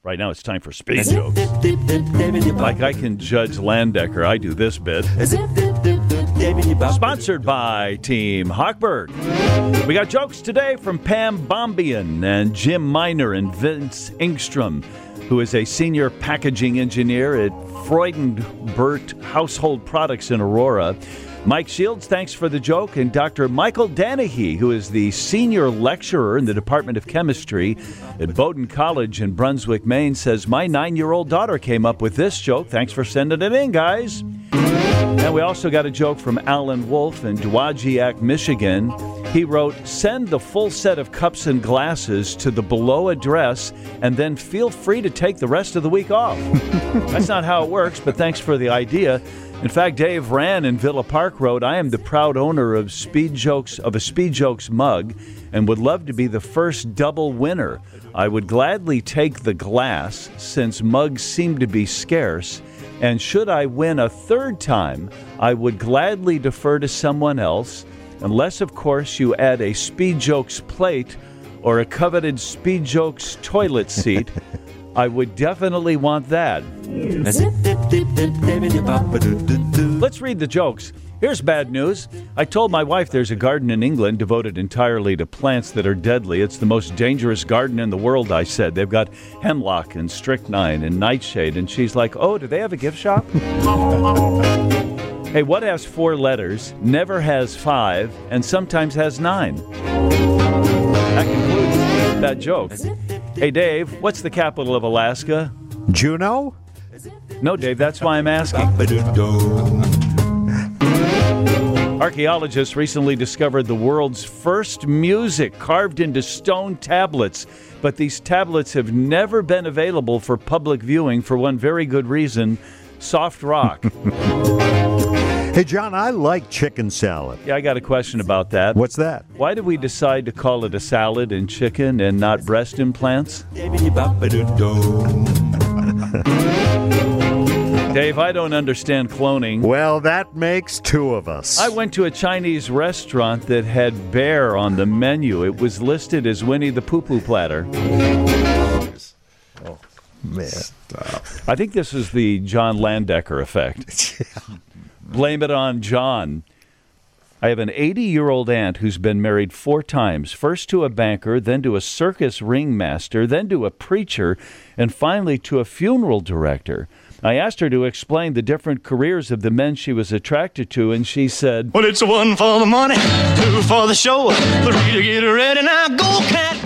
Right now it's time for Speed Jokes. Like I can judge Landecker, I do this bit. Sponsored by Team Hochberg. We got jokes today from Pam Bombian and Jim Miner and Vince Engstrom, who is a senior packaging engineer at Freudenbert Household Products in Aurora. Mike Shields, thanks for the joke, and Dr. Michael Danahy, who is the senior lecturer in the Department of Chemistry at Bowdoin College in Brunswick, Maine, says, my 9-year-old daughter came up with this joke. Thanks for sending it in, guys. And we also got a joke from Alan Wolf in Dowagiac, Michigan. He wrote, send the full set of cups and glasses to the below address and then feel free to take the rest of the week off. That's not how it works, but thanks for the idea. In fact, Dave Rand in Villa Park wrote, I am the proud owner of a Speed Jokes mug and would love to be the first double winner. I would gladly take the glass since mugs seem to be scarce. And should I win a third time, I would gladly defer to someone else, unless, of course, you add a Speed Jokes plate or a coveted Speed Jokes toilet seat. I would definitely want that. Let's read the jokes. Here's bad news. I told my wife there's a garden in England devoted entirely to plants that are deadly. It's the most dangerous garden in the world, I said. They've got hemlock and strychnine and nightshade. And she's like, oh, do they have a gift shop? Hey, what has 4 letters, never has 5, and sometimes has 9? That concludes that joke. Hey, Dave, what's the capital of Alaska? Juneau? No, Dave, that's why I'm asking. Archaeologists recently discovered the world's first music carved into stone tablets, but these tablets have never been available for public viewing for one very good reason: soft rock. Hey, John, I like chicken salad. Yeah, I got a question about that. What's that? Why did we decide to call it a salad and chicken and not breast implants? Dave, I don't understand cloning. Well, that makes 2 of us. I went to a Chinese restaurant that had bear on the menu. It was listed as Winnie the Pooh-Pooh platter. Oh, man. Stop. I think this is the John Landecker effect. Yeah. Blame it on John. I have an 80-year-old aunt who's been married 4 times, first to a banker, then to a circus ringmaster, then to a preacher, and finally to a funeral director. I asked her to explain the different careers of the men she was attracted to, and she said, well, it's 1 for the money, 2 for the show, 3 to get ready, now go, cat,